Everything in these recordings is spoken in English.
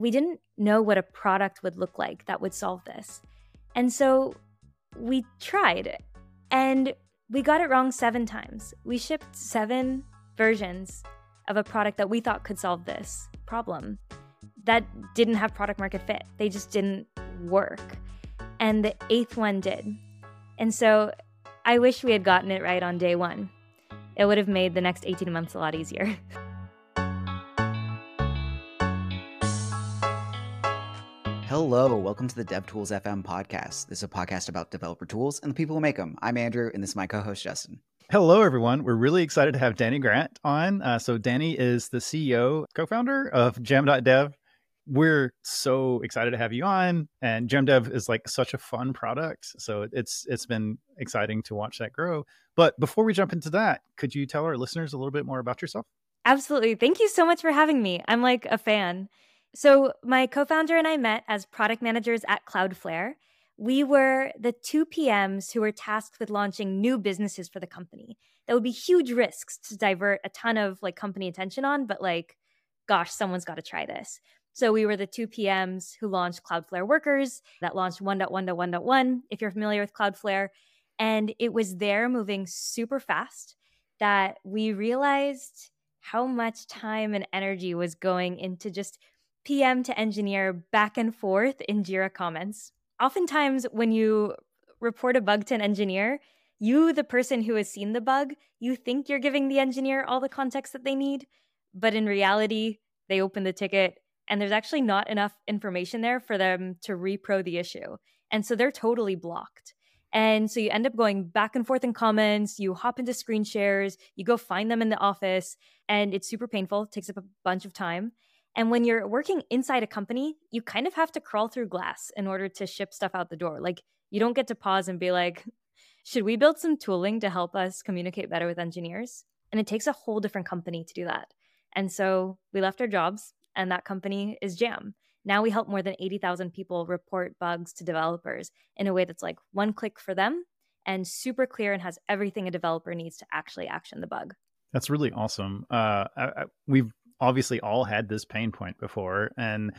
we didn't know what a product would look like that would solve this. And so we tried, and we got it wrong 7 times. We shipped 7 versions of a product that we thought could solve this problem that didn't have product market fit. They just didn't work. And the 8th one did. And so I wish we had gotten it right on day 1. It would have made the next 18 months a lot easier. Hello, welcome to the DevTools FM podcast. This is a podcast about developer tools and the people who make them. I'm Andrew, and this is my co-host, Justin. Hello, everyone. We're really excited to have Danny Grant on. So Danny is the CEO, co-founder of Gem.dev. We're so excited to have you on. And Gem.dev is like such a fun product. So it's been exciting to watch that grow. But before we jump into that, could you tell our listeners a little bit more about yourself? Absolutely. Thank you so much for having me. I'm like a fan. So my co-founder and I met as product managers at Cloudflare. We were the 2 PMs who were tasked with launching new businesses for the company. That would be huge risks to divert a ton of like company attention on, but like, gosh, someone's got to try this. So we were the 2 PMs who launched Cloudflare Workers that launched 1.1.1.1, if you're familiar with Cloudflare. And it was there moving super fast that we realized how much time and energy was going into just PM to engineer back and forth in Jira comments. Oftentimes, when you report a bug to an engineer, you, the person who has seen the bug, you think you're giving the engineer all the context that they need. But in reality, they open the ticket and there's actually not enough information there for them to repro the issue. And so they're totally blocked. And so you end up going back and forth in comments, you hop into screen shares, you go find them in the office, and it's super painful, it takes up a bunch of time. And when you're working inside a company, you kind of have to crawl through glass in order to ship stuff out the door. Like, you don't get to pause and be like, should we build some tooling to help us communicate better with engineers? And it takes a whole different company to do that. And so we left our jobs, and that company is Jam. Now we help more than 80,000 people report bugs to developers in a way that's like one click for them and super clear and has everything a developer needs to actually action the bug. That's really awesome. We've obviously all had this pain point before, and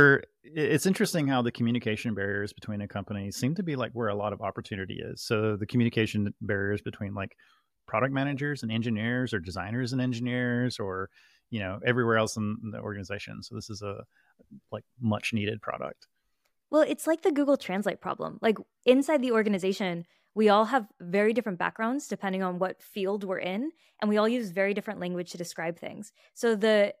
it's interesting how the communication barriers between a company seem to be like where a lot of opportunity is. So the communication barriers between like product managers and engineers, or designers and engineers, or everywhere else in the organization. So this is a like much needed product. Well, it's like the Google Translate problem. Like, inside the organization, we all have very different backgrounds depending on what field we're in, and we all use very different language to describe things. So the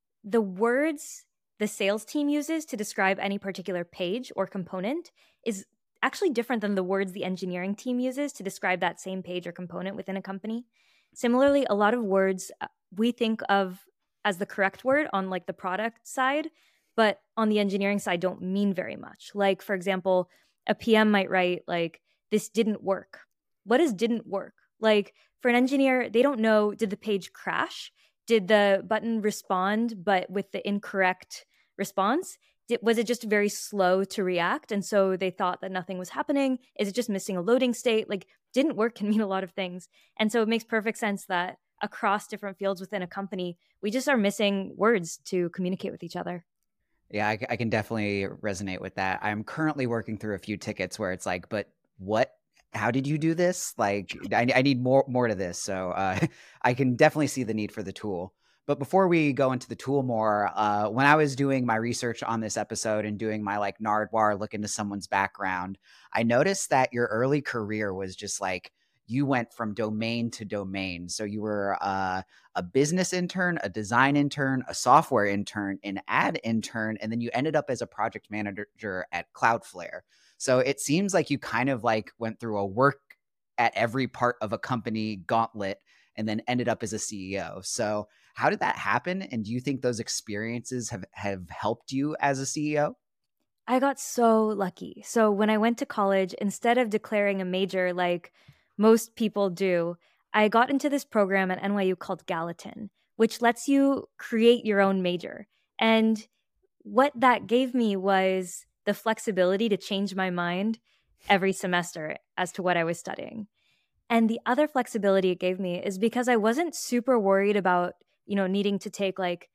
words the sales team uses to describe any particular page or component is actually different than the words the engineering team uses to describe that same page or component within a company. Similarly, a lot of words we think of as the correct word on like the product side, but on the engineering side don't mean very much. Like, for example, a PM might write like, this didn't work. What does didn't work? Like, for an engineer, they don't know, did the page crash? Did the button respond, but with the incorrect response? Was it just very slow to react? And so they thought that nothing was happening. Is it just missing a loading state? Like, didn't work can mean a lot of things. And so it makes perfect sense that across different fields within a company, we just are missing words to communicate with each other. Yeah, I can definitely resonate with that. I'm currently working through a few tickets where it's like, but what? How did you do this? Like, I need more to this. So I can definitely see the need for the tool. But before we go into the tool more, when I was doing my research on this episode and doing my like Nardwuar look into someone's background, I noticed that your early career was just like, you went from domain to domain. So you were a business intern, a design intern, a software intern, an ad intern, and then you ended up as a project manager at Cloudflare. So it seems like you kind of like went through a work at every part of a company gauntlet and then ended up as a CEO. So how did that happen? And do you think those experiences have helped you as a CEO? I got so lucky. So when I went to college, instead of declaring a major like most people do, I got into this program at NYU called Gallatin, which lets you create your own major. And what that gave me was the flexibility to change my mind every semester as to what I was studying. And the other flexibility it gave me is because I wasn't super worried about, needing to take like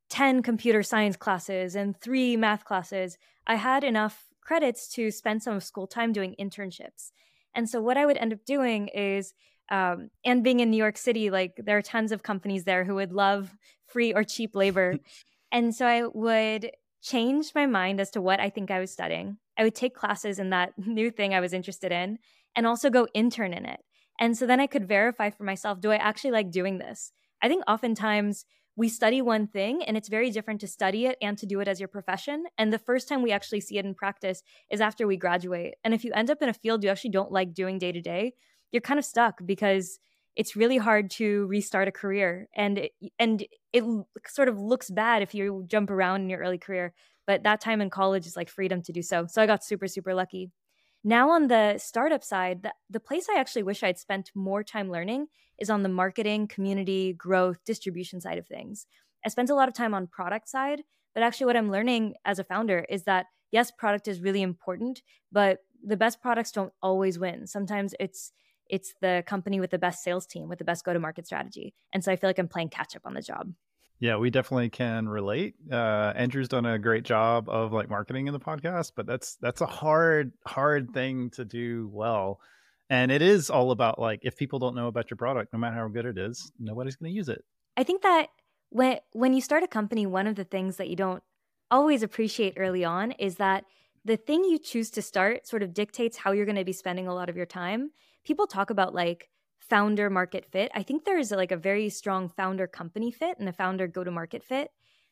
10 computer science classes and 3 math classes, I had enough credits to spend some of school time doing internships. And so what I would end up doing is, and being in New York City, like there are tons of companies there who would love free or cheap labor. And so I would change my mind as to what I think I was studying. I would take classes in that new thing I was interested in and also go intern in it. And so then I could verify for myself, do I actually like doing this? I think oftentimes we study one thing and it's very different to study it and to do it as your profession. And the first time we actually see it in practice is after we graduate. And if you end up in a field you actually don't like doing day to day, you're kind of stuck because it's really hard to restart a career. And it sort of looks bad if you jump around in your early career. But that time in college is like freedom to do so. So I got super, super lucky. Now on the startup side, the place I actually wish I'd spent more time learning is on the marketing, community, growth, distribution side of things. I spent a lot of time on product side, but actually what I'm learning as a founder is that yes, product is really important, but the best products don't always win. Sometimes it's the company with the best sales team, with the best go-to-market strategy. And so I feel like I'm playing catch up on the job. Yeah, we definitely can relate. Andrew's done a great job of like marketing in the podcast, but that's a hard thing to do well. And it is all about like, if people don't know about your product, no matter how good it is, nobody's going to use it. I think that when you start a company, one of the things that you don't always appreciate early on is that the thing you choose to start sort of dictates how you're going to be spending a lot of your time. People talk about like founder market fit. I think there is like a very strong founder company fit and a founder go-to-market fit,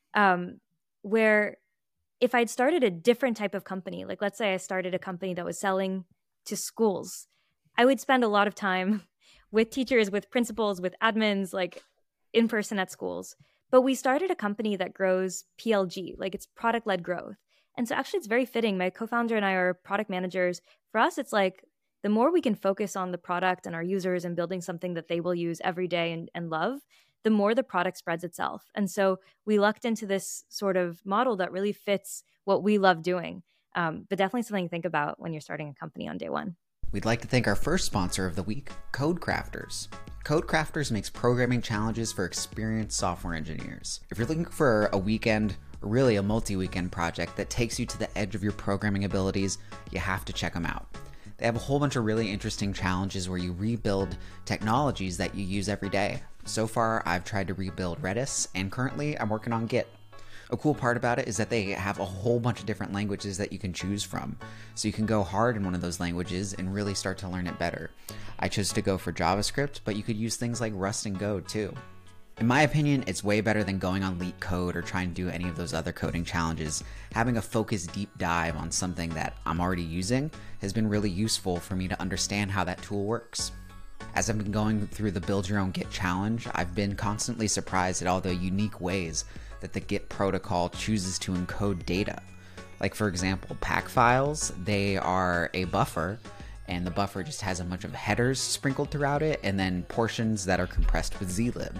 where if I'd started a different type of company, like let's say I started a company that was selling to schools, I would spend a lot of time with teachers, with principals, with admins, like in person at schools. But we started a company that grows PLG, like it's product-led growth. And so actually it's very fitting. My co-founder and I are product managers. For us, it's like the more we can focus on the product and our users and building something that they will use every day and love, the more the product spreads itself. And so we lucked into this sort of model that really fits what we love doing. But definitely something to think about when you're starting a company on day one. We'd like to thank our first sponsor of the week, CodeCrafters. CodeCrafters makes programming challenges for experienced software engineers. If you're looking for a weekend, or really a multi-weekend project that takes you to the edge of your programming abilities, you have to check them out. They have a whole bunch of really interesting challenges where you rebuild technologies that you use every day. So far, I've tried to rebuild Redis, and currently I'm working on Git. A cool part about it is that they have a whole bunch of different languages that you can choose from. So you can go hard in one of those languages and really start to learn it better. I chose to go for JavaScript, but you could use things like Rust and Go too. In my opinion, it's way better than going on LeetCode or trying to do any of those other coding challenges. Having a focused deep dive on something that I'm already using has been really useful for me to understand how that tool works. As I've been going through the Build Your Own Git challenge, I've been constantly surprised at all the unique ways that the Git protocol chooses to encode data. Like for example, pack files, they are a buffer, and the buffer just has a bunch of headers sprinkled throughout it, and then portions that are compressed with zlib.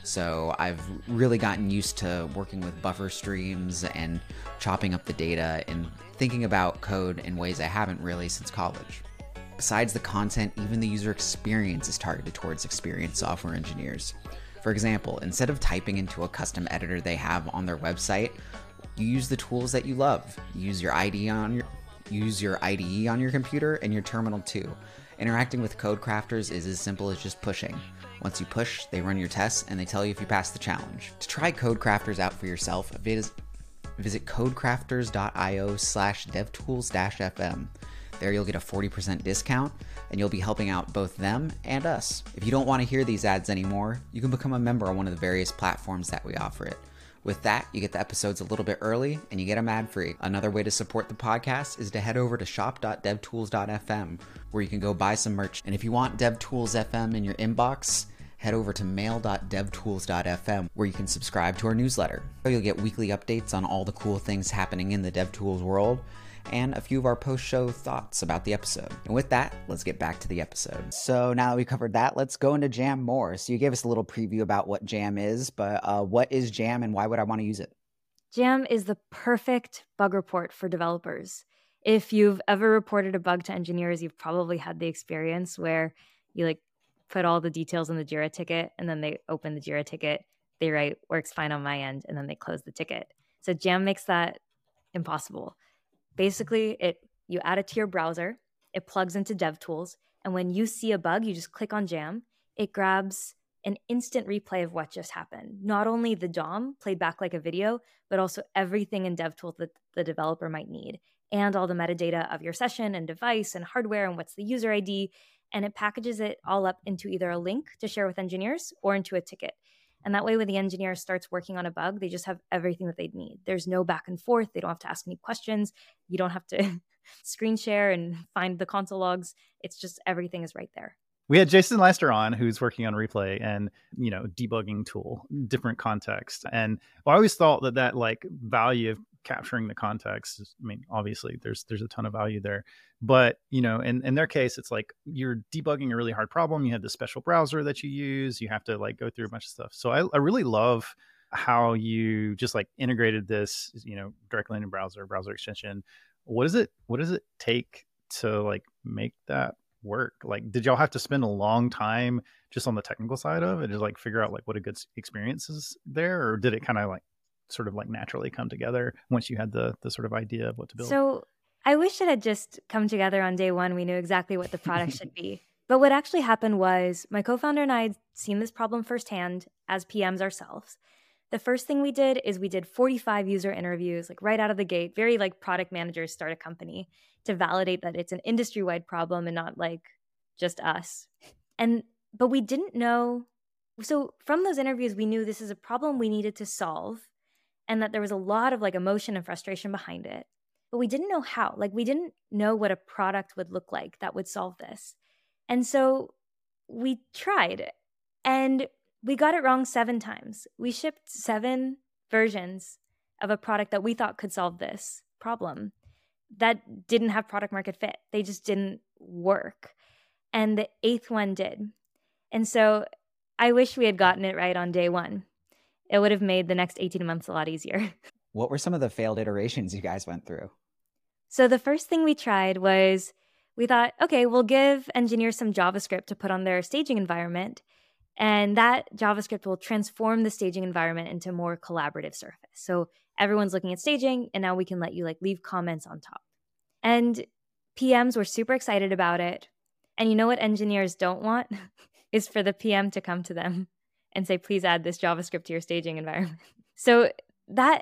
So I've really gotten used to working with buffer streams and chopping up the data and thinking about code in ways I haven't really since college. Besides the content, even the user experience is targeted towards experienced software engineers. For example, instead of typing into a custom editor they have on their website, you use the tools that you love. Use your IDE on your computer and your terminal too. Interacting with CodeCrafters is as simple as just pushing. Once you push, they run your tests and they tell you if you pass the challenge. To try CodeCrafters out for yourself, visit codecrafters.io/devtools-fm. There you'll get a 40% discount, and you'll be helping out both them and us. If you don't want to hear these ads anymore, you can become a member on one of the various platforms that we offer it. With that, you get the episodes a little bit early, and you get them ad-free. Another way to support the podcast is to head over to shop.devtools.fm, where you can go buy some merch. And if you want DevTools FM in your inbox, head over to mail.devtools.fm, where you can subscribe to our newsletter. You'll get weekly updates on all the cool things happening in the DevTools world, and a few of our post-show thoughts about the episode. And with that, let's get back to the episode. So now that we covered that, let's go into Jam more. So you gave us a little preview about what Jam is, but what is Jam and why would I want to use it? Jam is the perfect bug report for developers. If you've ever reported a bug to engineers, you've probably had the experience where you like put all the details in the Jira ticket and then they open the Jira ticket They write, works fine on my end, and then they close the ticket. So Jam makes that impossible. Basically, you add it to your browser, it plugs into DevTools, and when you see a bug, you just click on Jam. It grabs an instant replay of what just happened. Not only the DOM played back like a video, but also everything in DevTools that the developer might need, and all the metadata of your session and device and hardware and what's the user ID. And it packages it all up into either a link to share with engineers or into a ticket. And that way, when the engineer starts working on a bug, they just have everything that they'd need. There's no back and forth. They don't have to ask any questions. You don't have to screen share and find the console logs. It's just everything is right there. We had Jason Leister on, who's working on Replay and, debugging tool, different context. And I always thought that like value of capturing the context is, obviously there's a ton of value there, but in their case, it's like you're debugging a really hard problem. You have this special browser that you use. You have to like go through a bunch of stuff. So I really love how you just like integrated this, directly into browser extension. What does it take to like make that work? Like, did y'all have to spend a long time just on the technical side of it, just like figure out like what a good experience is there, or did it kind of like sort of like naturally come together once you had the sort of idea of what to build? So I wish it had just come together on day one. We knew exactly what the product should be. But what actually happened was my co-founder and I had seen this problem firsthand as PMs ourselves. The first thing we did is we did 45 user interviews, like right out of the gate, very like product managers start a company, to validate that it's an industry-wide problem and not like just us. But we didn't know. So from those interviews, we knew this is a problem we needed to solve and that there was a lot of like emotion and frustration behind it. But we didn't know how. Like we didn't know what a product would look like that would solve this. And so we tried and we got it wrong 7 times. We shipped 7 versions of a product that we thought could solve this problem that didn't have product market fit. They just didn't work. And the 8th one did. And so I wish we had gotten it right on day one. It would have made the next 18 months a lot easier. What were some of the failed iterations you guys went through? So the first thing we tried was we thought, okay, we'll give engineers some JavaScript to put on their staging environment. And that JavaScript will transform the staging environment into a more collaborative surface. So everyone's looking at staging, and now we can let you like leave comments on top. And PMs were super excited about it. And you know what engineers don't want is for the PM to come to them and say, please add this JavaScript to your staging environment. So that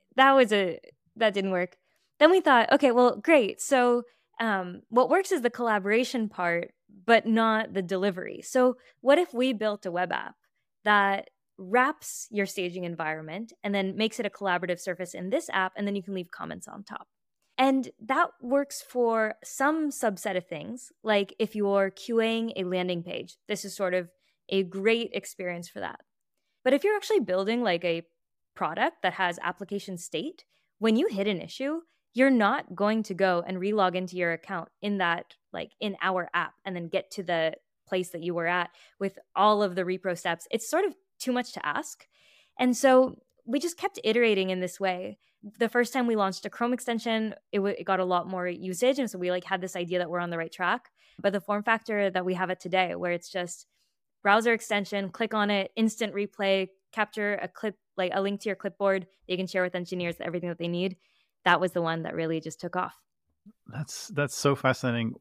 didn't work. Then we thought, okay, well, great. So what works is the collaboration part, but not the delivery. So what if we built a web app that wraps your staging environment and then makes it a collaborative surface in this app, and then you can leave comments on top? And that works for some subset of things, like if you're QAing a landing page, this is sort of a great experience for that. But if you're actually building like a product that has application state, when you hit an issue, you're not going to go and relog into your account in that, like in our app, and then get to the place that you were at with all of the repro steps. It's sort of too much to ask. And so we just kept iterating in this way. The first time we launched a Chrome extension, it got a lot more usage. And so we like had this idea that we're on the right track. But the form factor that we have it today, where it's just browser extension, click on it, instant replay, capture a clip, like a link to your clipboard that you can share with engineers, everything that they need. That was the one that really just took off. That's so fascinating.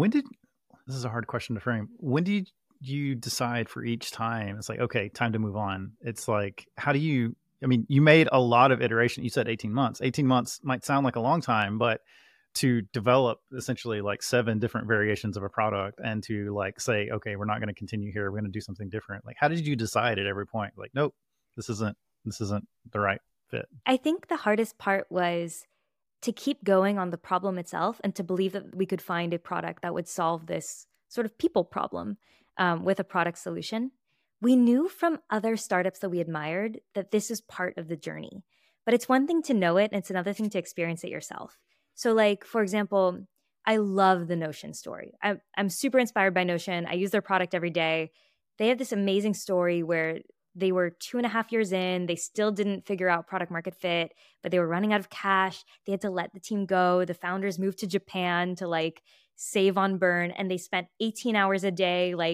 This is a hard question to frame. When did you decide for each time? It's like, okay, time to move on. It's like, you made a lot of iteration. You said 18 months. 18 months might sound like a long time, but to develop essentially like 7 different variations of a product and to like say, okay, we're not going to continue here. We're going to do something different. Like, how did you decide at every point? Like, nope, this isn't the right fit. I think the hardest part was to keep going on the problem itself and to believe that we could find a product that would solve this sort of people problem with a product solution. We knew from other startups that we admired that this is part of the journey, but it's one thing to know it and it's another thing to experience it yourself. So like, for example, I love the Notion story. I'm super inspired by Notion. I use their product every day. They have this amazing story where they were 2.5 years in. They still didn't figure out product market fit, but they were running out of cash. They had to let the team go. The founders moved to Japan to like save on burn. And they spent 18 hours a day, like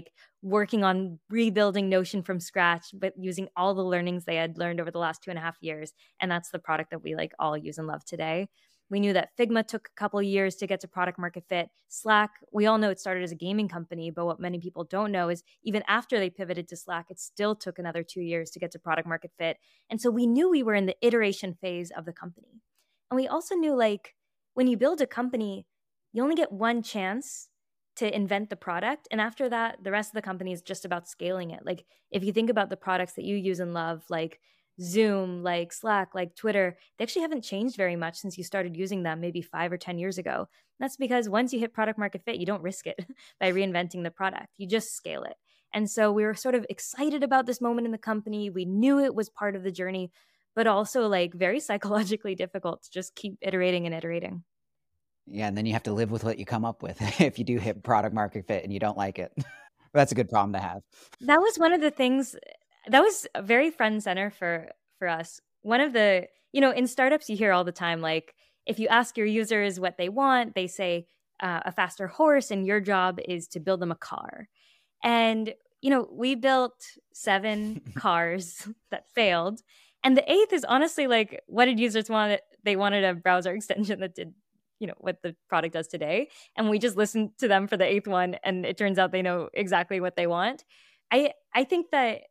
working on rebuilding Notion from scratch, but using all the learnings they had learned over the last 2.5 years. And that's the product that we like all use and love today. We knew that Figma took a couple of years to get to product market fit. Slack, we all know it started as a gaming company, but what many people don't know is even after they pivoted to Slack, it still took another 2 years to get to product market fit. And so we knew we were in the iteration phase of the company. And we also knew, like, when you build a company, you only get one chance to invent the product. And after that, the rest of the company is just about scaling it. Like, if you think about the products that you use and love, like Zoom, like Slack, like Twitter, they actually haven't changed very much since you started using them maybe 5 or 10 years ago. That's because once you hit product market fit, you don't risk it by reinventing the product. You just scale it. And so we were sort of excited about this moment in the company. We knew it was part of the journey, but also like very psychologically difficult to just keep iterating and iterating. Yeah, and then you have to live with what you come up with if you do hit product market fit and you don't like it. That's a good problem to have. That was one of the things that was very front and center for us. One of the, in startups you hear all the time, like if you ask your users what they want, they say a faster horse, and your job is to build them a car. And we built 7 cars that failed, and the 8th is honestly like, what did users want? They wanted a browser extension that did what the product does today. And we just listened to them for the 8th one. And it turns out they know exactly what they want. I think that,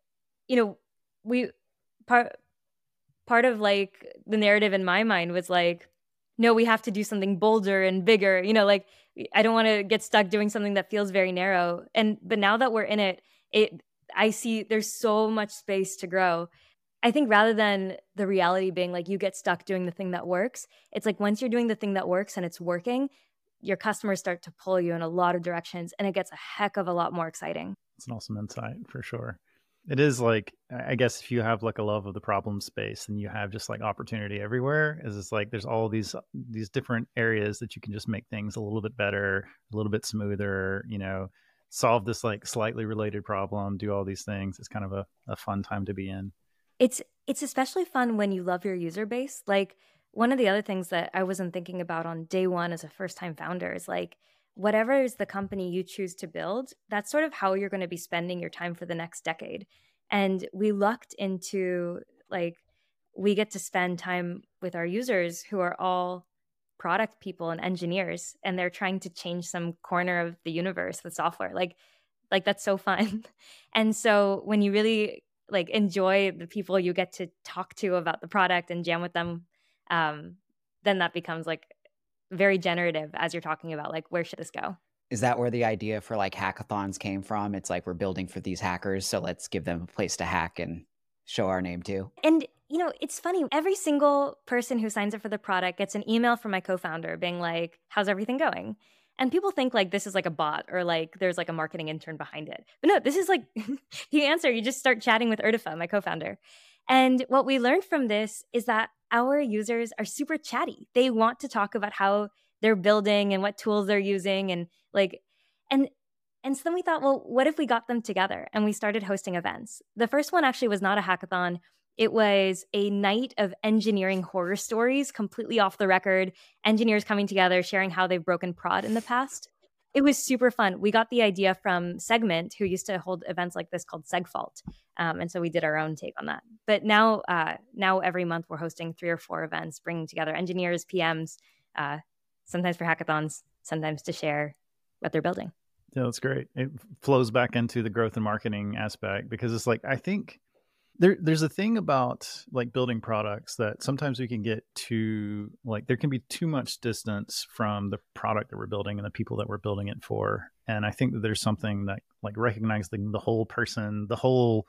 we part of like the narrative in my mind was like, no, we have to do something bolder and bigger, like I don't want to get stuck doing something that feels very narrow. But now that we're in it, I see there's so much space to grow. I think rather than the reality being like you get stuck doing the thing that works, it's like once you're doing the thing that works and it's working, your customers start to pull you in a lot of directions, and it gets a heck of a lot more exciting. It's an awesome insight for sure. It is like, I guess if you have like a love of the problem space and you have just like opportunity everywhere, is it's like there's all these different areas that you can just make things a little bit better, a little bit smoother, solve this like slightly related problem, do all these things. It's kind of a fun time to be in. It's especially fun when you love your user base. Like one of the other things that I wasn't thinking about on day one as a first-time founder is like, whatever is the company you choose to build, that's sort of how you're going to be spending your time for the next decade. And we lucked into like, we get to spend time with our users who are all product people and engineers, and they're trying to change some corner of the universe with software. Like that's so fun. And so when you really like enjoy the people you get to talk to about the product and jam with them, then that becomes like very generative as you're talking about like, where should this go? Is that where the idea for like hackathons came from? It's like, we're building for these hackers, so let's give them a place to hack and show our name too. And it's funny, every single person who signs up for the product gets an email from my co-founder being like, how's everything going? And people think like this is like a bot or like there's like a marketing intern behind it. But no, this is like, you answer, you just start chatting with Urtifa, my co-founder. And what we learned from this is that our users are super chatty. They want to talk about how they're building and what tools they're using and like, and so then we thought, well, what if we got them together and we started hosting events? The first one actually was not a hackathon. It was a night of engineering horror stories, completely off the record, engineers coming together, sharing how they've broken prod in the past. It was super fun. We got the idea from Segment, who used to hold events like this called SegFault. And so we did our own take on that. But now every month we're hosting 3 or 4 events, bringing together engineers, PMs, sometimes for hackathons, sometimes to share what they're building. Yeah, that's great. It flows back into the growth and marketing aspect because it's like, I think there's a thing about like building products that sometimes we can get too, like there can be too much distance from the product that we're building and the people that we're building it for. And I think that there's something that like recognizing the whole person, the whole,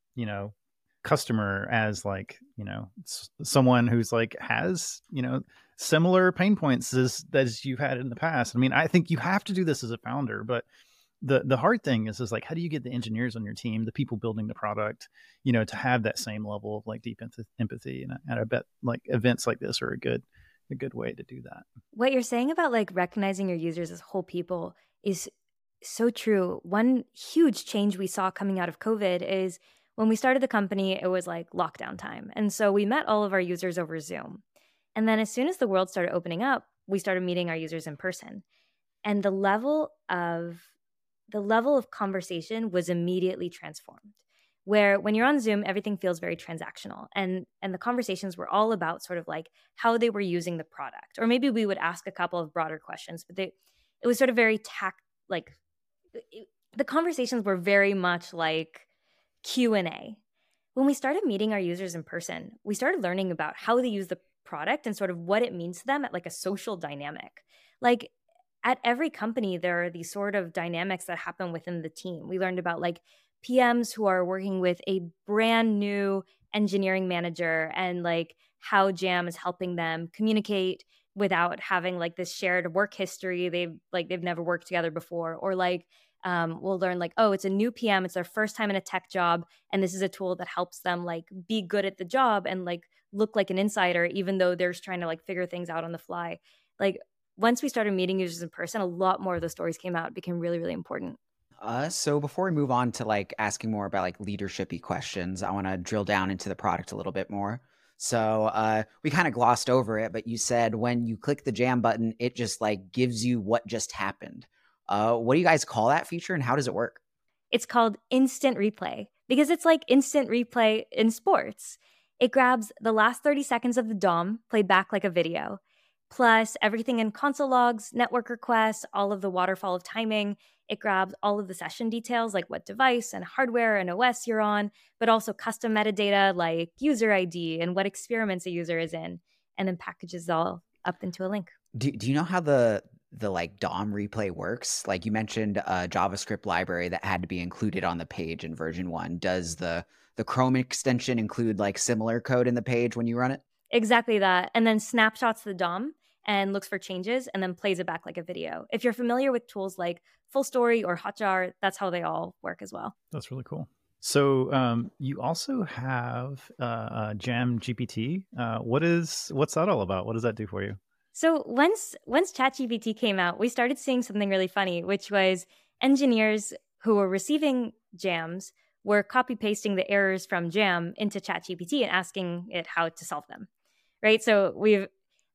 customer as like, someone who's like has, similar pain points as you've had in the past. I mean, I think you have to do this as a founder, but the hard thing is like, how do you get the engineers on your team, the people building the product, to have that same level of like deep empathy? And I bet like events like this are a good way to do that. What you're saying about like recognizing your users as whole people is so true. One huge change we saw coming out of COVID is when we started the company, it was like lockdown time. And so we met all of our users over Zoom. And then as soon as the world started opening up, we started meeting our users in person. And the level of the level of conversation was immediately transformed. Where when you're on Zoom, everything feels very transactional. And the conversations were all about sort of like how they were using the product. Or maybe we would ask a couple of broader questions, but it was sort of very the conversations were very much like Q&A. When we started meeting our users in person, we started learning about how they use the product and sort of what it means to them at like a social dynamic. Like at every company, there are these sort of dynamics that happen within the team. We learned about like PMs who are working with a brand new engineering manager and like how Jam is helping them communicate without having like this shared work history. They've never worked together before, or like we'll learn like, oh, it's a new PM, it's their first time in a tech job, and this is a tool that helps them like be good at the job and like look like an insider, even though they're just trying to like figure things out on the fly. Like once we started meeting users in person, a lot more of the stories came out. It became really, really important. So before we move on to like asking more about like leadershipy questions, I want to drill down into the product a little bit more. So we kind of glossed over it, but you said when you click the Jam button, it just like gives you what just happened. What do you guys call that feature and how does it work? It's called Instant Replay because it's like instant replay in sports. It grabs the last 30 seconds of the DOM, played back like a video, plus everything in console logs, network requests, all of the waterfall of timing. It grabs all of the session details, like what device and hardware and OS you're on, but also custom metadata like user ID and what experiments a user is in, and then packages it all up into a link. Do you know how the like DOM replay works? Like you mentioned a JavaScript library that had to be included on the page in version 1. Does the Chrome extension include like similar code in the page when you run it? Exactly that. And then snapshots the DOM and looks for changes and then plays it back like a video. If you're familiar with tools like FullStory or Hotjar, that's how they all work as well. That's really cool. So you also have Jam GPT. What's that all about? What does that do for you? So once ChatGPT came out, we started seeing something really funny, which was engineers who were receiving jams were copy pasting the errors from Jam into ChatGPT and asking it how to solve them, right? So we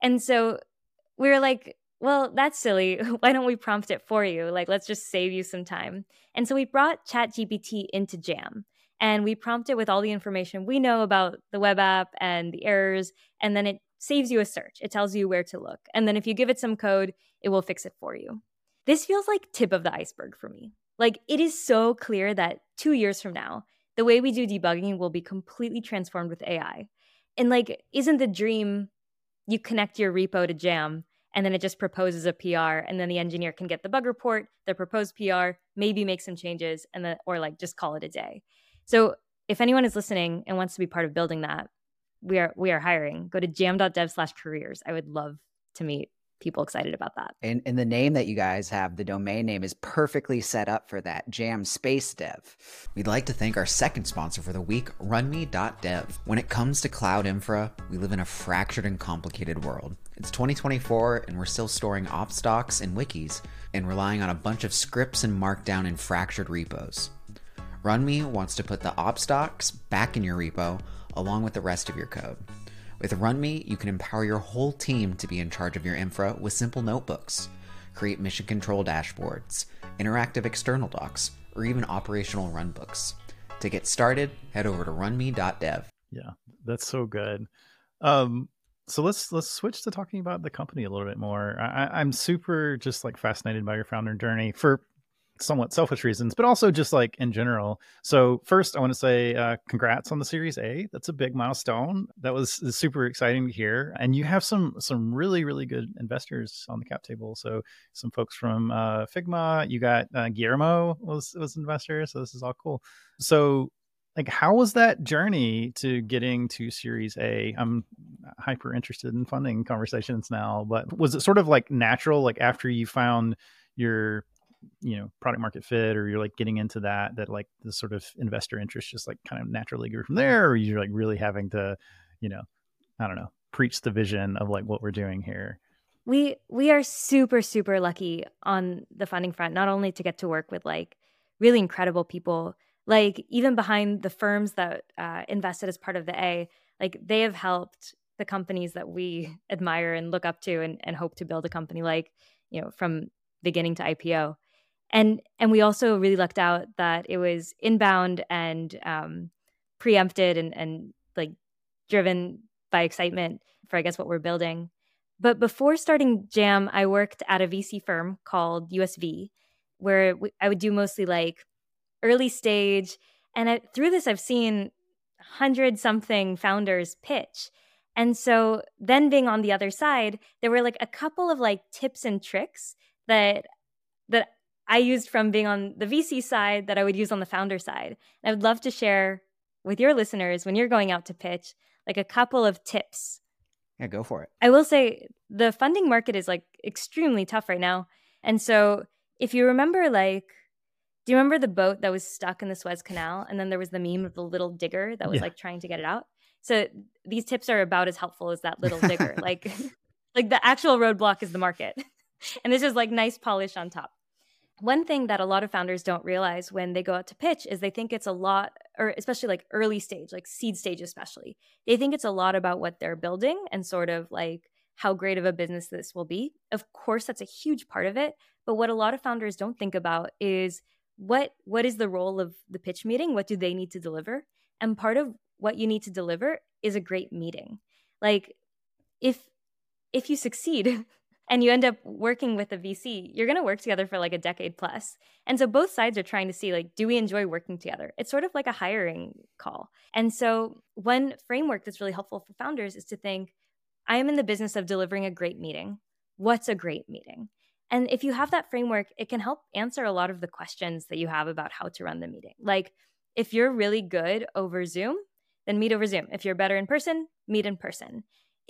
were like, well, that's silly. Why don't we prompt it for you? Like, let's just save you some time. And so we brought ChatGPT into Jam and we prompted with all the information we know about the web app and the errors, and then it saves you a search. It tells you where to look. And then if you give it some code, it will fix it for you. This feels like tip of the iceberg for me. Like it is so clear that 2 years from now, the way we do debugging will be completely transformed with AI. And like, isn't the dream you connect your repo to Jam and then it just proposes a PR and then the engineer can get the bug report, the proposed PR, maybe make some changes and then, or like just call it a day. So if anyone is listening and wants to be part of building that, we are hiring. Go to jam.dev/careers. I would love to meet people excited about that. And the name that you guys have, the domain name, is perfectly set up for that, Jam Space Dev. We'd like to thank our second sponsor for the week, runme.dev. When it comes to cloud infra, we live in a fractured and complicated world. It's 2024 and we're still storing ops docs and wikis and relying on a bunch of scripts and markdown in fractured repos. Runme wants to put the ops docs back in your repo along with the rest of your code. With Runme, you can empower your whole team to be in charge of your infra with simple notebooks, create mission control dashboards, interactive external docs, or even operational runbooks. To get started, head over to runme.dev. Yeah, that's so good. So let's switch to talking about the company a little bit more. I'm super just like fascinated by your founder journey for somewhat selfish reasons, but also just like in general. So first I want to say congrats on the Series A. That's a big milestone. That was super exciting to hear. And you have some really, really good investors on the cap table. So some folks from Figma, you got Guillermo was an investor. So this is all cool. So like, how was that journey to getting to Series A? I'm hyper interested in funding conversations now, but was it sort of like natural, like after you found your product market fit, or you're like getting into that like the sort of investor interest just like kind of naturally grew from there, or you're like really having to, I don't know, preach the vision of like what we're doing here? We are super, super lucky on the funding front, not only to get to work with like really incredible people, like even behind the firms that invested as part of the A, like they have helped the companies that we admire and look up to and hope to build a company like, from beginning to IPO. And we also really lucked out that it was inbound and preempted and like driven by excitement for, I guess, what we're building. But before starting Jam, I worked at a VC firm called USV, where I would do mostly like early stage. And through this, I've seen 100-something founders pitch. And so then being on the other side, there were like a couple of like tips and tricks that I used from being on the VC side that I would use on the founder side. And I would love to share with your listeners when you're going out to pitch, like a couple of tips. Yeah, go for it. I will say the funding market is like extremely tough right now. And so if you remember, like, do you remember the boat that was stuck in the Suez Canal? And then there was the meme of the little digger that was like trying to get it out. So these tips are about as helpful as that little digger. Like the actual roadblock is the market. And this is like nice polish on top. One thing that a lot of founders don't realize when they go out to pitch is they think it's a lot, or especially like early stage, like seed stage especially, they think it's a lot about what they're building and sort of like how great of a business this will be. Of course, that's a huge part of it. But what a lot of founders don't think about is what is the role of the pitch meeting? What do they need to deliver? And part of what you need to deliver is a great meeting. Like if you succeed and you end up working with a VC, you're going to work together for like a decade plus. And so both sides are trying to see, like, do we enjoy working together? It's sort of like a hiring call. And so one framework that's really helpful for founders is to think, I am in the business of delivering a great meeting. What's a great meeting? And if you have that framework, it can help answer a lot of the questions that you have about how to run the meeting. Like if you're really good over Zoom, then meet over Zoom. If you're better in person, meet in person.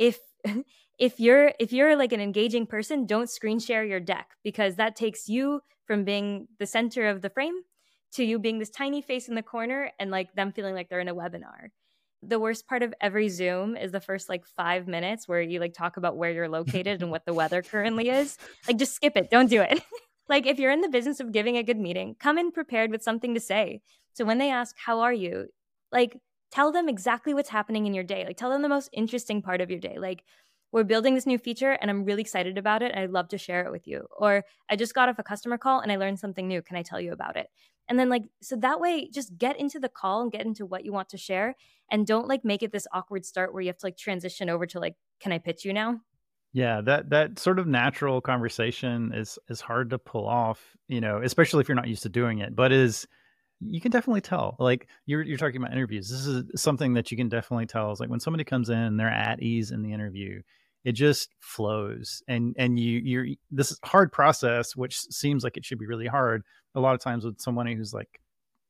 If you're like an engaging person, don't screen share your deck, because that takes you from being the center of the frame to you being this tiny face in the corner and like them feeling like they're in a webinar. The worst part of every Zoom is the first like 5 minutes where you like talk about where you're located and what the weather currently is. Like just skip it. Don't do it. Like if you're in the business of giving a good meeting, come in prepared with something to say. So when they ask, how are you? Like tell them exactly what's happening in your day. Like tell them the most interesting part of your day. Like, we're building this new feature and I'm really excited about it and I'd love to share it with you. Or I just got off a customer call and I learned something new. Can I tell you about it? And then like, so that way just get into the call and get into what you want to share, and don't like make it this awkward start where you have to like transition over to like, can I pitch you now? Yeah, that sort of natural conversation is hard to pull off, especially if you're not used to doing it, but you can definitely tell. Like you're talking about interviews. This is something that you can definitely tell is like when somebody comes in, they're at ease in the interview, it just flows. And you're this hard process, which seems like it should be really hard. A lot of times with someone who's like,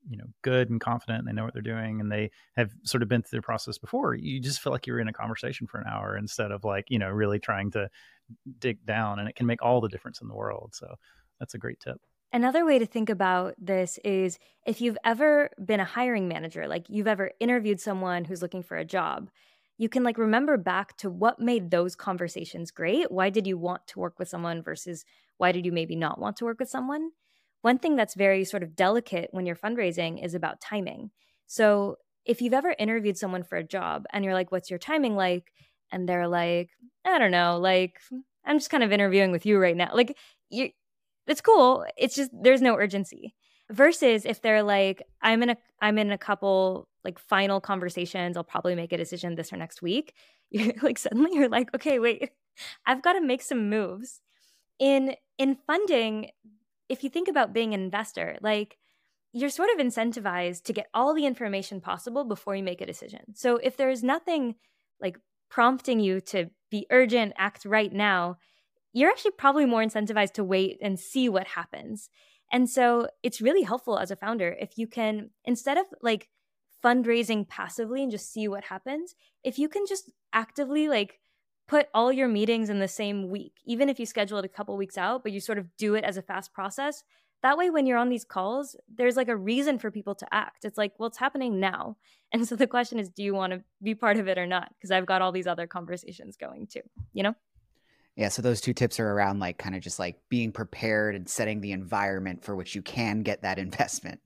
good and confident, and they know what they're doing, and they have sort of been through the process before, you just feel like you're in a conversation for an hour instead of like, really trying to dig down, and it can make all the difference in the world. So that's a great tip. Another way to think about this is if you've ever been a hiring manager, like you've ever interviewed someone who's looking for a job, you can like remember back to what made those conversations great. Why did you want to work with someone versus why did you maybe not want to work with someone? One thing that's very sort of delicate when you're fundraising is about timing. So if you've ever interviewed someone for a job and you're like, what's your timing like? And they're like, I don't know, like, I'm just kind of interviewing with you right now. Like, it's cool. It's just, there's no urgency. Versus if they're like, I'm in a couple like final conversations, I'll probably make a decision this or next week. You're like, suddenly you're like, okay, wait, I've got to make some moves. In funding, if you think about being an investor, like you're sort of incentivized to get all the information possible before you make a decision. So if there's nothing like prompting you to be urgent, act right now, you're actually probably more incentivized to wait and see what happens. And so it's really helpful as a founder if you can, instead of like fundraising passively and just see what happens, if you can just actively like put all your meetings in the same week, even if you schedule it a couple weeks out, but you sort of do it as a fast process. That way, when you're on these calls, there's like a reason for people to act. It's like, well, it's happening now. And so the question is, do you want to be part of it or not? Because I've got all these other conversations going too, Yeah, so those two tips are around like kind of just like being prepared and setting the environment for which you can get that investment.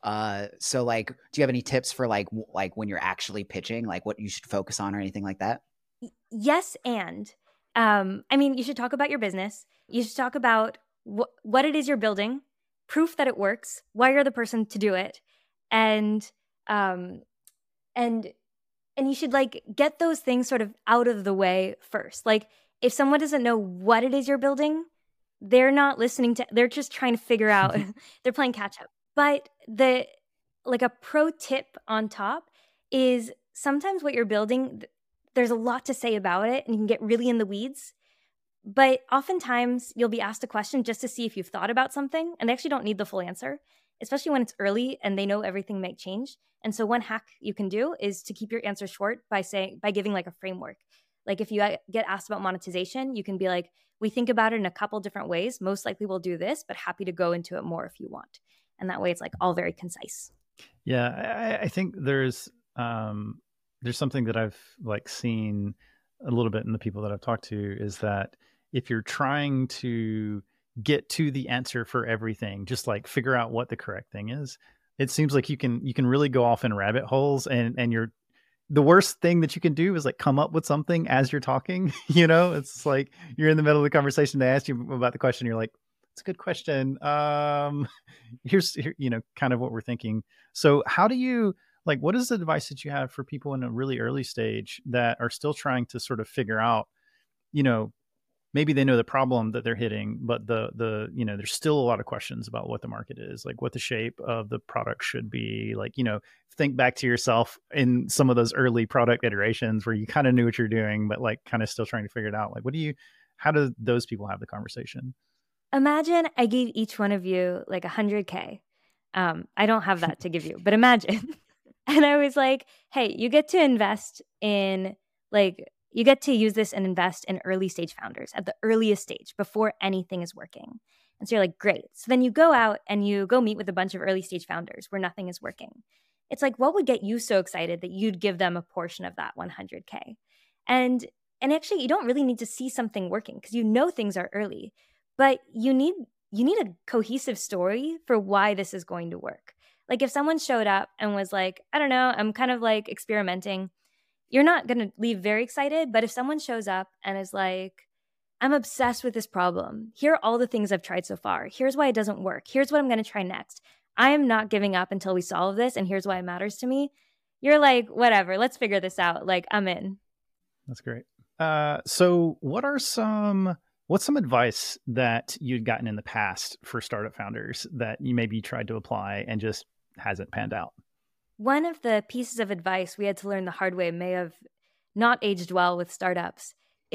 So like, do you have any tips for like when you're actually pitching, like what you should focus on or anything like that? Yes, and I mean, you should talk about your business. You should talk about what it is you're building proof that it works, wire the person to do it, and um, and and you should like get those things sort of out of the way first. Like if someone doesn't know what it is you're building, they're not listening to, they're just trying to figure out, they're playing catch up. But like a pro tip on top is sometimes what you're building, there's a lot to say about it and you can get really in the weeds. But oftentimes you'll be asked a question just to see if you've thought about something and they actually don't need the full answer, especially when it's early and they know everything might change. And so one hack you can do is to keep your answer short by giving like a framework. Like if you get asked about monetization, you can be like, we think about it in a couple different ways. Most likely we'll do this, but happy to go into it more if you want. And that way it's like all very concise. Yeah, I think there's something that I've like seen a little bit in the people that I've talked to is that if you're trying to get to the answer for everything, just like figure out what the correct thing is, it seems like you can really go off in rabbit holes, and you're, the worst thing that you can do is like come up with something as you're talking. It's like you're in the middle of the conversation, they ask you about the question, you're like, it's a good question. Here's kind of what we're thinking. So how do you, like, what is the advice that you have for people in a really early stage that are still trying to sort of figure out, maybe they know the problem that they're hitting, but there's still a lot of questions about what the market is, like what the shape of the product should be. Like, think back to yourself in some of those early product iterations where you kind of knew what you're doing, but like kind of still trying to figure it out. Like, how do those people have the conversation? Imagine I gave each one of you like 100K. I don't have that to give you, but imagine. And I was like, hey, you get to invest in you get to use this and invest in early stage founders at the earliest stage before anything is working. And so you're like, great. So then you go out and you go meet with a bunch of early stage founders where nothing is working. It's like, what would get you so excited that you'd give them a portion of that 100K? And actually, you don't really need to see something working because things are early, but you need a cohesive story for why this is going to work. Like if someone showed up and was like, I don't know, I'm kind of like experimenting, you're not going to leave very excited. But if someone shows up and is like, I'm obsessed with this problem. Here are all the things I've tried so far. Here's why it doesn't work. Here's what I'm going to try next. I am not giving up until we solve this. And here's why it matters to me. You're like, whatever, let's figure this out. Like, I'm in. That's great. So what's some advice that you'd gotten in the past for startup founders that you maybe tried to apply and just hasn't panned out? One of the pieces of advice we had to learn the hard way, may have not aged well with startups,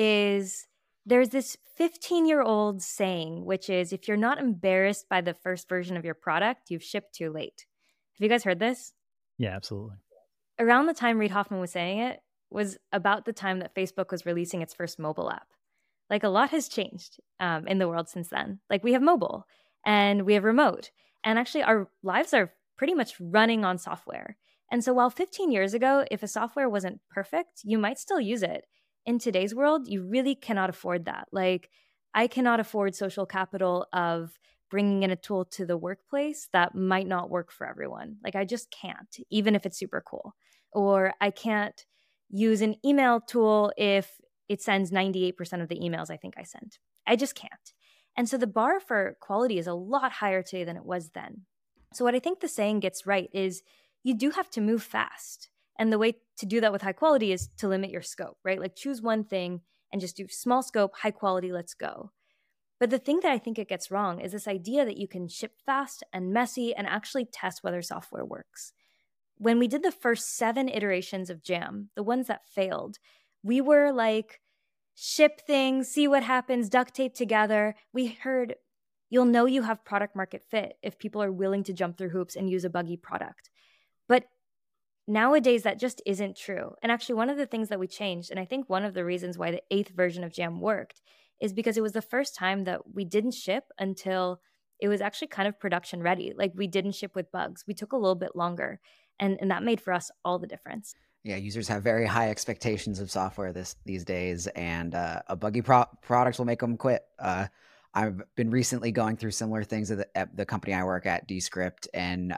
is there's this 15-year-old saying, which is, if you're not embarrassed by the first version of your product, you've shipped too late. Have you guys heard this? Yeah, absolutely. Around the time Reid Hoffman was saying it was about the time that Facebook was releasing its first mobile app. Like a lot has changed in the world since then. Like we have mobile and we have remote, and actually our lives are pretty much running on software. And so while 15 years ago, if a software wasn't perfect, you might still use it. In today's world, you really cannot afford that. Like I cannot afford social capital of bringing in a tool to the workplace that might not work for everyone. Like I just can't, even if it's super cool. Or I can't use an email tool if it sends 98% of the emails I think I sent. I just can't. And so the bar for quality is a lot higher today than it was then. So what I think the saying gets right is you do have to move fast. And the way to do that with high quality is to limit your scope, right? Like choose one thing and just do small scope, high quality, let's go. But the thing that I think it gets wrong is this idea that you can ship fast and messy and actually test whether software works. When we did the first 7 iterations of Jam, the ones that failed, we were like, ship things, see what happens, duct tape together. We heard, you'll know you have product market fit if people are willing to jump through hoops and use a buggy product. But nowadays, that just isn't true. And actually, one of the things that we changed, and I think one of the reasons why the 8th version of Jam worked, is because it was the first time that we didn't ship until it was actually kind of production ready. Like we didn't ship with bugs. We took a little bit longer. And that made for us all the difference. Yeah, users have very high expectations of software these days, and a buggy product will make them quit. I've been recently going through similar things at the company I work at, Descript, and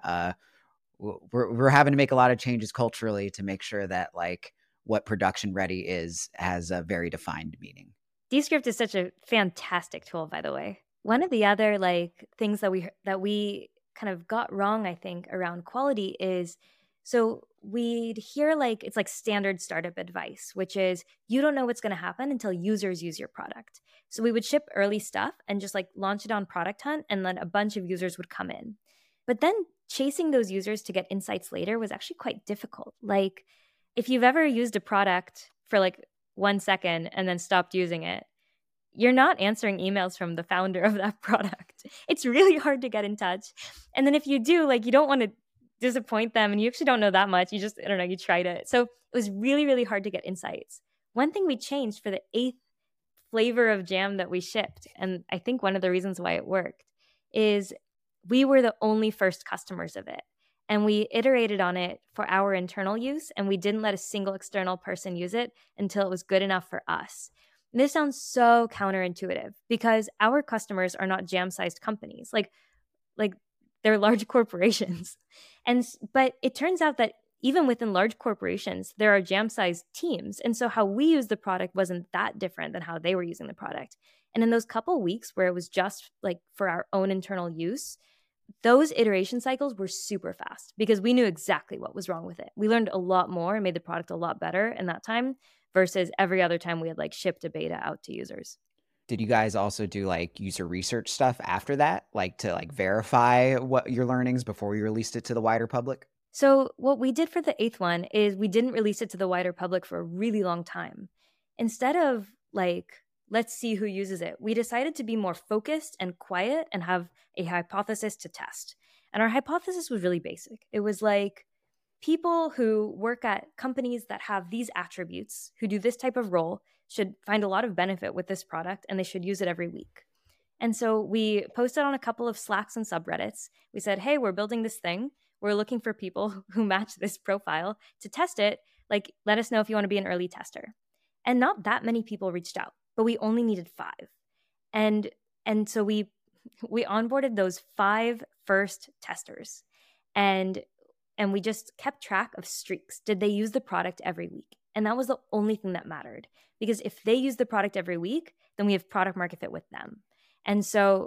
we're having to make a lot of changes culturally to make sure that like what production ready is has a very defined meaning. Descript is such a fantastic tool, by the way. One of the other like things that we kind of got wrong, I think, around quality is, so we'd hear like it's like standard startup advice, which is you don't know what's going to happen until users use your product. So we would ship early stuff and just like launch it on Product Hunt, and then a bunch of users would come in. But then chasing those users to get insights later was actually quite difficult. Like if you've ever used a product for like 1 second and then stopped using it, you're not answering emails from the founder of that product. It's really hard to get in touch. And then if you do, like, you don't want to disappoint them and you actually don't know that much. You just, I don't know, you tried it. So it was really, really hard to get insights. One thing we changed for the 8th flavor of jam that we shipped, and I think one of the reasons why it worked, is we were the only first customers of it. And we iterated on it for our internal use, and we didn't let a single external person use it until it was good enough for us. This sounds so counterintuitive because our customers are not jam-sized companies. Like they're large corporations. But it turns out that even within large corporations, there are jam-sized teams. And so how we use the product wasn't that different than how they were using the product. And in those couple weeks where it was just like for our own internal use, those iteration cycles were super fast because we knew exactly what was wrong with it. We learned a lot more and made the product a lot better in that time versus every other time we had like shipped a beta out to users. Did you guys also do like user research stuff after that, like to like verify what your learnings before you released it to the wider public? So what we did for the 8th one is we didn't release it to the wider public for a really long time. Instead of like, let's see who uses it, we decided to be more focused and quiet and have a hypothesis to test. And our hypothesis was really basic. It was like, people who work at companies that have these attributes, who do this type of role, should find a lot of benefit with this product and they should use it every week. And so we posted on a couple of Slacks and subreddits. We said, hey, we're building this thing. We're looking for people who match this profile to test it. Like, let us know if you want to be an early tester. And not that many people reached out, but we only needed 5. And so we onboarded those 5 first testers. And we just kept track of streaks. Did they use the product every week? And that was the only thing that mattered. Because if they use the product every week, then we have product market fit with them. And so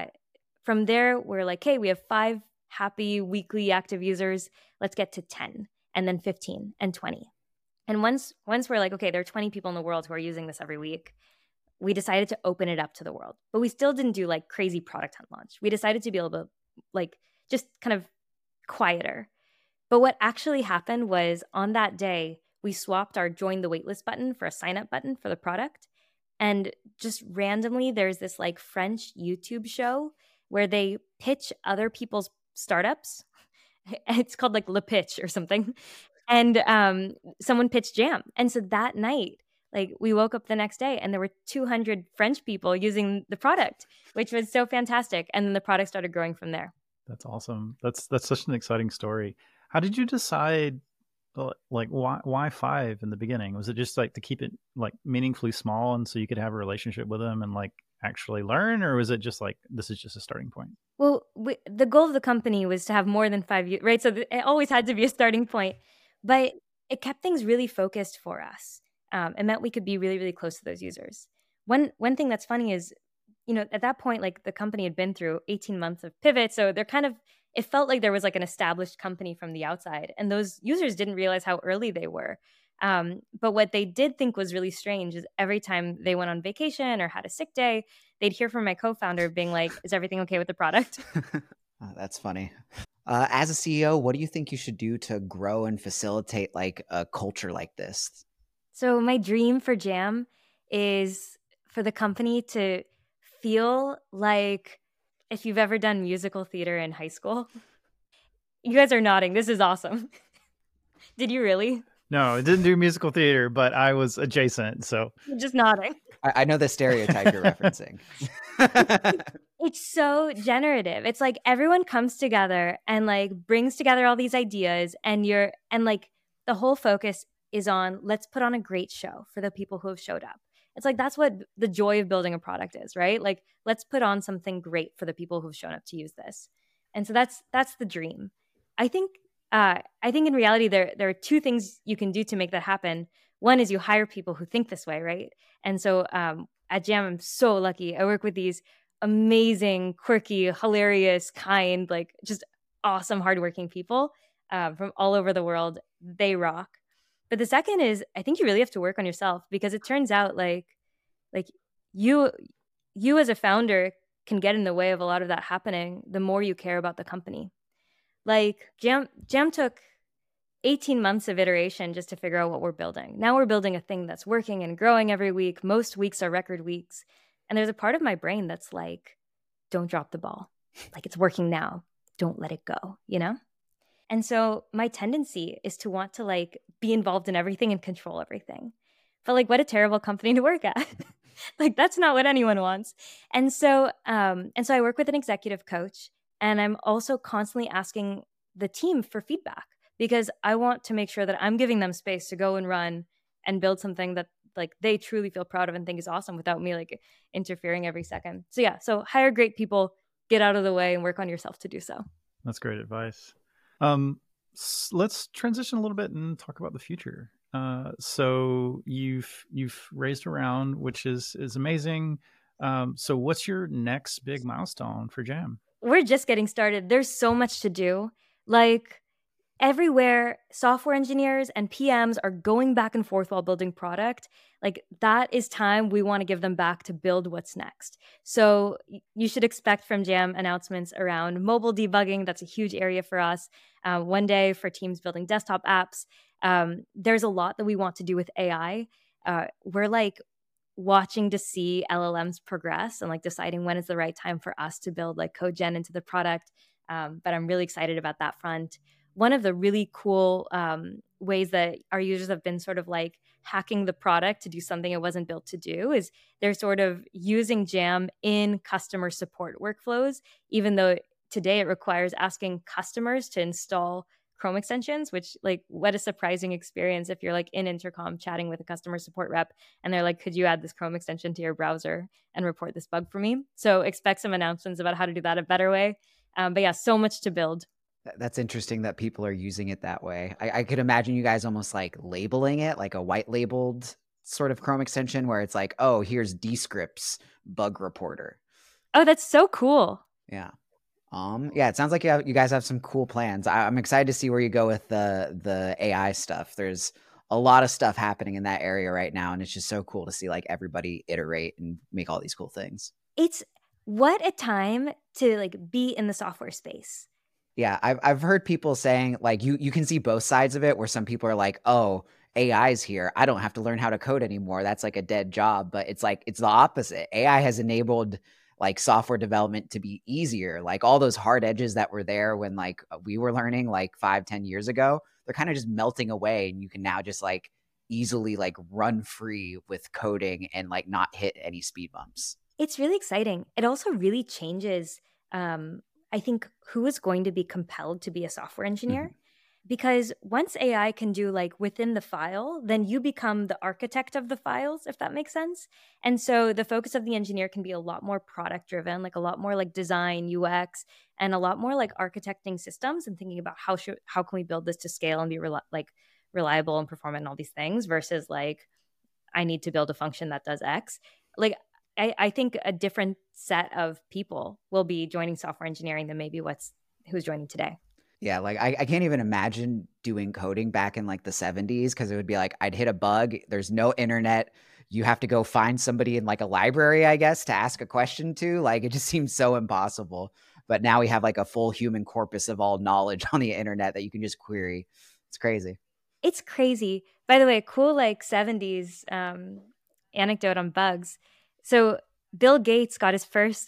from there, we're like, hey, we have 5 happy weekly active users. Let's get to 10, and then 15 and 20. And once we're like, okay, there are 20 people in the world who are using this every week, we decided to open it up to the world. But we still didn't do like crazy Product Hunt launch. We decided to be able to like just kind of quieter. But what actually happened was on that day, we swapped our join the waitlist button for a sign up button for the product. And just randomly, there's this like French YouTube show where they pitch other people's startups. It's called like Le Pitch or something. And someone pitched Jam. And so that night, like we woke up the next day and there were 200 French people using the product, which was so fantastic. And then the product started growing from there. That's awesome. That's such an exciting story. How did you decide, like, why 5 in the beginning? Was it just like to keep it like meaningfully small and so you could have a relationship with them and like actually learn, or was it just like this is just a starting point? Well, the goal of the company was to have more than 5 users, right? So it always had to be a starting point, but it kept things really focused for us. It meant we could be really, really close to those users. One thing that's funny is, at that point, like the company had been through 18 months of pivot, so they're kind of, it felt like there was like an established company from the outside, and those users didn't realize how early they were. But what they did think was really strange is every time they went on vacation or had a sick day, they'd hear from my co-founder being like, is everything okay with the product? Oh, that's funny. As a CEO, what do you think you should do to grow and facilitate like a culture like this? So my dream for Jam is for the company to feel like if you've ever done musical theater in high school. You guys are nodding. This is awesome. Did you really? No, I didn't do musical theater, but I was adjacent. So You're just nodding. I know the stereotype you're referencing. It's so generative. It's like everyone comes together and like brings together all these ideas, and like the whole focus is on let's put on a great show for the people who have showed up. It's like that's what the joy of building a product is, right? Like let's put on something great for the people who've shown up to use this. And so that's the dream. I think in reality there are 2 things you can do to make that happen. One is you hire people who think this way, right? And so at Jam, I'm so lucky. I work with these amazing, quirky, hilarious, kind, like just awesome, hardworking people from all over the world. They rock. But the second is, I think you really have to work on yourself, because it turns out like you as a founder can get in the way of a lot of that happening the more you care about the company. Like Jam took 18 months of iteration just to figure out what we're building. Now we're building a thing that's working and growing every week. Most weeks are record weeks. And there's a part of my brain that's like, don't drop the ball. Like, it's working now. Don't let it go, you know? And so my tendency is to want to like be involved in everything and control everything. But like, what a terrible company to work at. Like, that's not what anyone wants. And so I work with an executive coach, and I'm also constantly asking the team for feedback, because I want to make sure that I'm giving them space to go and run and build something that like they truly feel proud of and think is awesome, without me like interfering every second. So yeah, so hire great people, get out of the way, and work on yourself to do so. That's great advice. Let's transition a little bit and talk about the future. So you've raised a round, which is amazing. So what's your next big milestone for Jam? We're just getting started. There's so much to do. Like, everywhere, software engineers and PMs are going back and forth while building product. Like, that is time we want to give them back to build what's next. So you should expect from Jam announcements around mobile debugging. That's a huge area for us. One day for teams building desktop apps. There's a lot that we want to do with AI. We're like watching to see LLMs progress and like deciding when is the right time for us to build like code gen into the product. But I'm really excited about that front. One of the really cool ways that our users have been sort of like hacking the product to do something it wasn't built to do is they're sort of using Jam in customer support workflows, even though today it requires asking customers to install Chrome extensions, which, like, what a surprising experience if you're like in Intercom chatting with a customer support rep and they're like, could you add this Chrome extension to your browser and report this bug for me? So expect some announcements about how to do that a better way. But yeah, so much to build. That's interesting that people are using it that way. I could imagine you guys almost like labeling it like a white labeled sort of Chrome extension where it's like, oh, here's Descript's bug reporter. Oh, that's so cool. Yeah. Yeah, it sounds like you guys have some cool plans. I'm excited to see where you go with the AI stuff. There's a lot of stuff happening in that area right now, and it's just so cool to see like everybody iterate and make all these cool things. It's what a time to like be in the software space. Yeah, I've heard people saying like you can see both sides of it, where some people are like, oh, AI's here, I don't have to learn how to code anymore. That's like a dead job. But it's like it's the opposite. AI has enabled like software development to be easier. Like all those hard edges that were there when like we were learning like 5-10 years ago, they're kind of just melting away, and you can now just like easily like run free with coding and like not hit any speed bumps. It's really exciting. It also really changes, I think, who is going to be compelled to be a software engineer. Mm-hmm. Because once AI can do like within the file, then you become the architect of the files, if that makes sense. And so the focus of the engineer can be a lot more product driven, like a lot more like design, UX, and a lot more like architecting systems and thinking about how can we build this to scale and be reliable and performant and all these things, versus like, I need to build a function that does X. Like, I think a different set of people will be joining software engineering than maybe who's joining today. Yeah, like I can't even imagine doing coding back in like the 70s, because it would be like I'd hit a bug. There's no internet. You have to go find somebody in like a library, I guess, to ask a question to. Like it just seems so impossible. But now we have like a full human corpus of all knowledge on the internet that you can just query. It's crazy. It's crazy. By the way, a cool like 70s anecdote on bugs. So Bill Gates got his first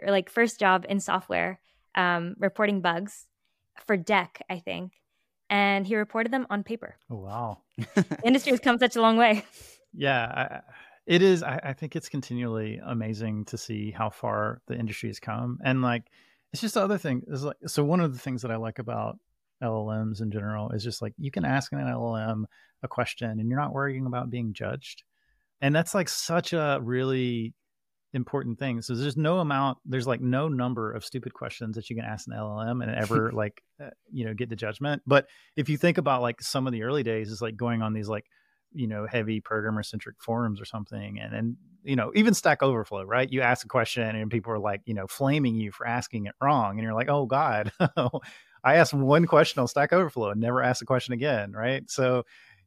job in software, reporting bugs for DEC, I think. And he reported them on paper. Oh, wow. The industry has come such a long way. Yeah, it is. I think it's continually amazing to see how far the industry has come. And like, it's just the other thing is like, so one of the things that I like about LLMs in general is just like, you can ask an LLM a question and you're not worrying about being judged. And that's like such a really important thing. So there's like no number of stupid questions that you can ask an LLM and ever like, get the judgment. But if you think about like some of the early days, is like going on these like, heavy programmer centric forums or something. And even Stack Overflow, right? You ask a question and people are like, flaming you for asking it wrong. And you're like, oh God, I asked one question on Stack Overflow and never asked a question again. Right. So,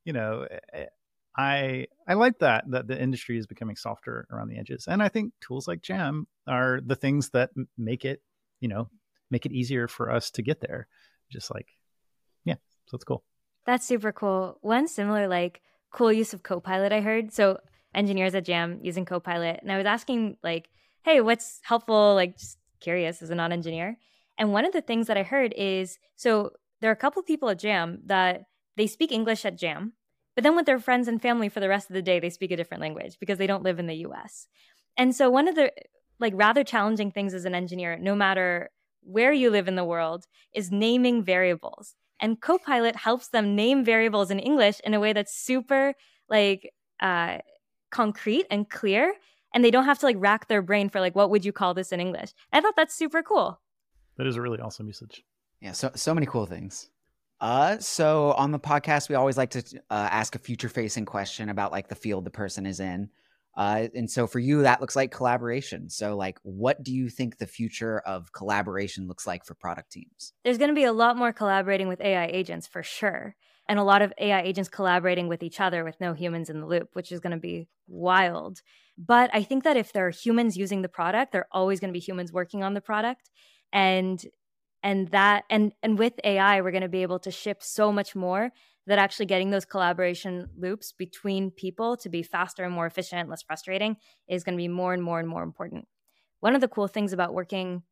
I like that the industry is becoming softer around the edges. And I think tools like Jam are the things that make it easier for us to get there. Just like, yeah, so it's cool. That's super cool. One similar cool use of Copilot I heard. So engineers at Jam using Copilot, and I was asking hey, what's helpful? Just curious as a non-engineer. And one of the things that I heard is, so there are a couple people at Jam that they speak English at Jam, but then with their friends and family for the rest of the day, they speak a different language because they don't live in the US. And so one of the rather challenging things as an engineer, no matter where you live in the world, is naming variables. And Copilot helps them name variables in English in a way that's super concrete and clear. And they don't have to rack their brain for what would you call this in English? I thought that's super cool. That is a really awesome usage. Yeah, so many cool things. So on the podcast, we always like to ask a future-facing question about the field the person is in. And so for you, that looks like collaboration. So what do you think the future of collaboration looks like for product teams? There's going to be a lot more collaborating with AI agents for sure. And a lot of AI agents collaborating with each other with no humans in the loop, which is going to be wild. But I think that if there are humans using the product, there are always going to be humans working on the product. And with AI, we're going to be able to ship so much more that actually getting those collaboration loops between people to be faster and more efficient, less frustrating, is going to be more and more and more important. One of the cool things about working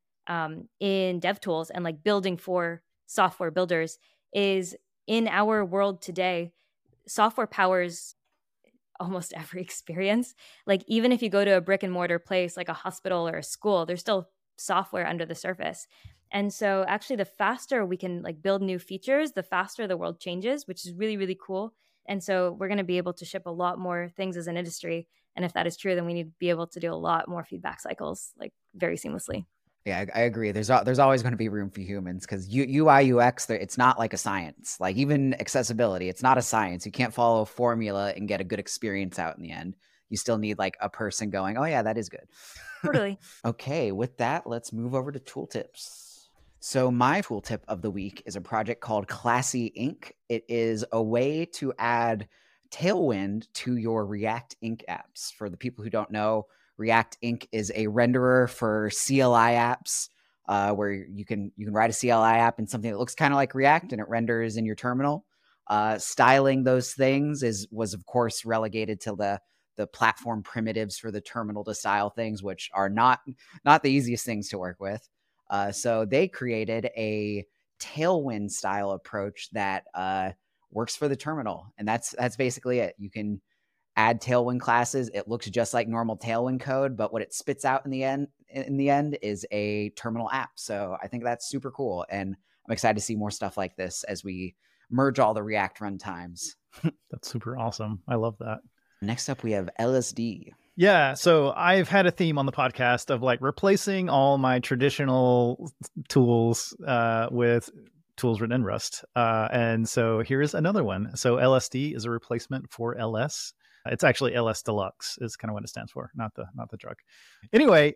in DevTools and building for software builders is, in our world today, software powers almost every experience. Even if you go to a brick and mortar place like a hospital or a school, there's still software under the surface. And so actually the faster we can build new features, the faster the world changes, which is really, really cool. And so we're going to be able to ship a lot more things as an industry. And if that is true, then we need to be able to do a lot more feedback cycles very seamlessly. Yeah, I agree. There's always going to be room for humans because UI, UX, it's not like a science. Even accessibility, it's not a science. You can't follow a formula and get a good experience out in the end. You still need a person going, oh yeah, that is good. Totally. Okay, with that, let's move over to tooltips. So my tooltip of the week is a project called Classy Ink. It is a way to add Tailwind to your React Ink apps. For the people who don't know, React Ink is a renderer for CLI apps, where you can write a CLI app in something that looks kind of like React and it renders in your terminal. Styling those things was of course relegated to the platform primitives for the terminal to style things, which are not the easiest things to work with. So they created a Tailwind style approach that works for the terminal. And that's basically it. You can add Tailwind classes. It looks just like normal Tailwind code, but what it spits out in the end is a terminal app. So I think that's super cool. And I'm excited to see more stuff like this as we merge all the React runtimes. That's super awesome. I love that. Next up, we have LSD. Yeah, so I've had a theme on the podcast of replacing all my traditional tools with tools written in Rust. And so here's another one. So LSD is a replacement for LS. It's actually LS Deluxe is kind of what it stands for, not the drug. Anyway,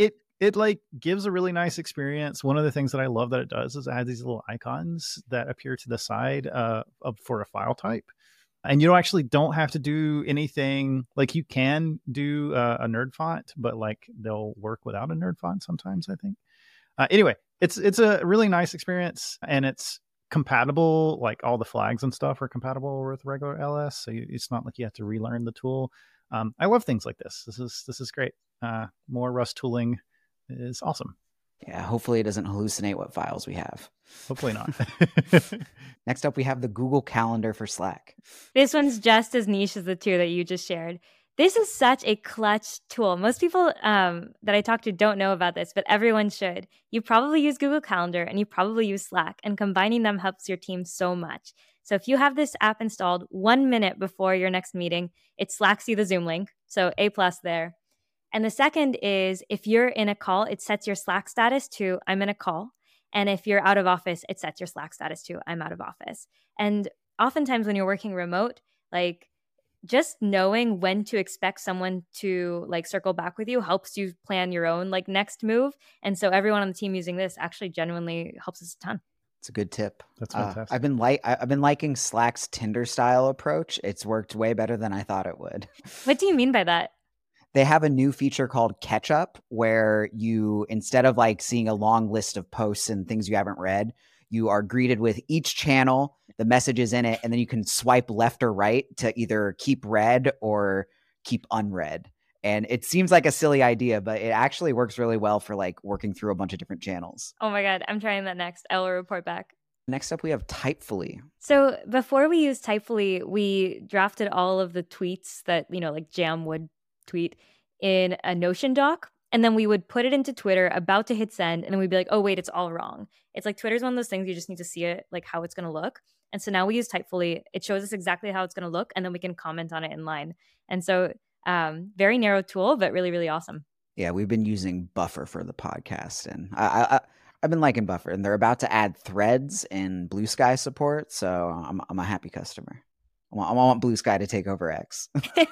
it gives a really nice experience. One of the things that I love that it does is it has these little icons that appear to the side for a file type. And you don't have to do anything. You can do a nerd font, but they'll work without a nerd font sometimes, I think. Anyway, it's a really nice experience, and it's compatible. All the flags and stuff are compatible with regular LS, so it's not like you have to relearn the tool. I love things like this. This is great. More Rust tooling is awesome. Yeah, hopefully it doesn't hallucinate what files we have. Hopefully not. Next up, we have the Google Calendar for Slack. This one's just as niche as the two that you just shared. This is such a clutch tool. Most people that I talk to don't know about this, but everyone should. You probably use Google Calendar and you probably use Slack, and combining them helps your team so much. So if you have this app installed 1 minute before your next meeting, it Slacks you the Zoom link. So A+ there. And the second is, if you're in a call, it sets your Slack status to I'm in a call. And if you're out of office, it sets your Slack status to I'm out of office. And oftentimes when you're working remote, just knowing when to expect someone to like circle back with you helps you plan your own like next move. And so everyone on the team using this actually genuinely helps us a ton. It's a good tip. That's fantastic. I've been liking Slack's Tinder style approach. It's worked way better than I thought it would. What do you mean by that? They have a new feature called Catch Up, where you, instead of like seeing a long list of posts and things you haven't read, you are greeted with each channel, the messages in it, and then you can swipe left or right to either keep read or keep unread. And it seems like a silly idea, but it actually works really well for like working through a bunch of different channels. Oh my God, I'm trying that next. I will report back. Next up, we have Typefully. So before we used Typefully, we drafted all of the tweets that, like Jam would tweet in a Notion doc. And then we would put it into Twitter, about to hit send. And then we'd be like, oh, wait, it's all wrong. It's like Twitter's one of those things you just need to see it, like how it's going to look. And so now we use Typefully. It shows us exactly how it's going to look. And then we can comment on it in line. And so very narrow tool, but really, really awesome. Yeah, we've been using Buffer for the podcast. And I've been liking Buffer. And they're about to add Threads and Blue Sky support. So I'm a happy customer. I want Blue Sky to take over X.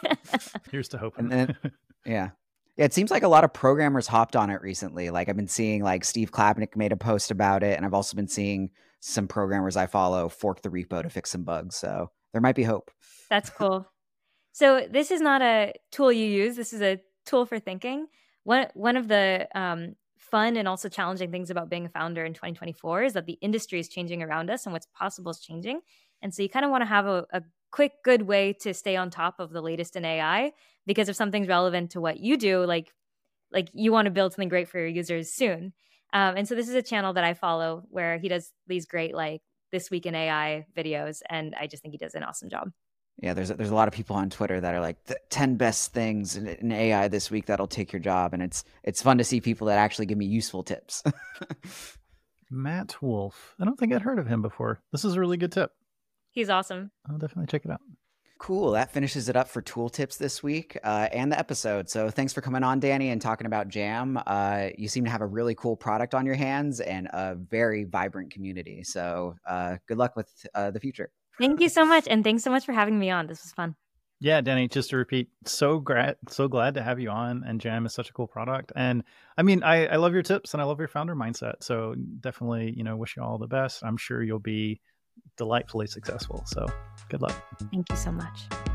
Here's to hope. And then, yeah, it seems like a lot of programmers hopped on it recently. Like I've been seeing like Steve Klapnick made a post about it. And I've also been seeing some programmers I follow fork the repo to fix some bugs. So there might be hope. That's cool. So this is not a tool you use. This is a tool for thinking. One of the fun and also challenging things about being a founder in 2024 is that the industry is changing around us and what's possible is changing. And so you kind of want to have a quick, good way to stay on top of the latest in AI, because if something's relevant to what you do, like you want to build something great for your users soon. And so this is a channel that I follow where he does these great, like This Week in AI videos. And I just think he does an awesome job. Yeah, there's a lot of people on Twitter that are like the 10 best things in AI this week that'll take your job. And it's fun to see people that actually give me useful tips. Matt Wolf. I don't think I'd heard of him before. This is a really good tip. He's awesome. I'll definitely check it out. Cool. That finishes it up for tool tips this week and the episode. So thanks for coming on, Danny, and talking about Jam. You seem to have a really cool product on your hands and a very vibrant community. So good luck with the future. Thank you so much. And thanks so much for having me on. This was fun. Yeah, Danny, just to repeat, so glad to have you on. And Jam is such a cool product. And I mean, I love your tips and I love your founder mindset. So definitely, wish you all the best. I'm sure you'll be delightfully successful. So good luck. Thank you so much.